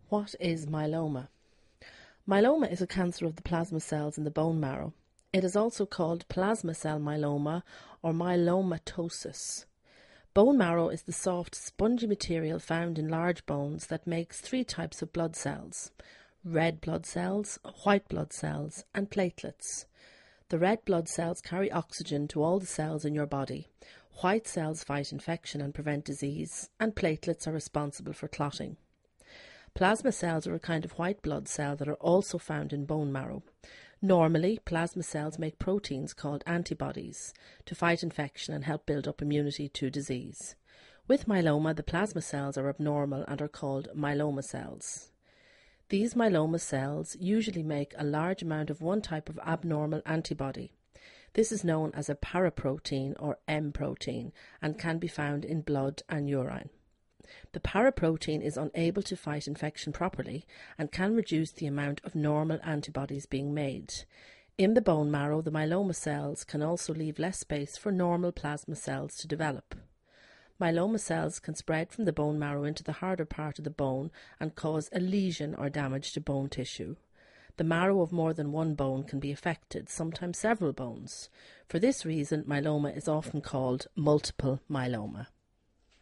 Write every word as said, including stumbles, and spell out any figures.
What is myeloma? Myeloma is a cancer of the plasma cells in the bone marrow. It is also called plasma cell myeloma or myelomatosis. Bone marrow is the soft, spongy material found in large bones that makes three types of blood cells: red blood cells, white blood cells, and platelets. The red blood cells carry oxygen to all the cells in your body. White cells fight infection and prevent disease, and platelets are responsible for clotting. Plasma cells are a kind of white blood cell that are also found in bone marrow. Normally, plasma cells make proteins called antibodies to fight infection and help build up immunity to disease. With myeloma, the plasma cells are abnormal and are called myeloma cells. These myeloma cells usually make a large amount of one type of abnormal antibody. This is known as a paraprotein or M protein and can be found in blood and urine. The paraprotein is unable to fight infection properly and can reduce the amount of normal antibodies being made. In the bone marrow, the myeloma cells can also leave less space for normal plasma cells to develop. Myeloma cells can spread from the bone marrow into the harder part of the bone and cause a lesion or damage to bone tissue. The marrow of more than one bone can be affected, sometimes several bones. For this reason, myeloma is often called multiple myeloma.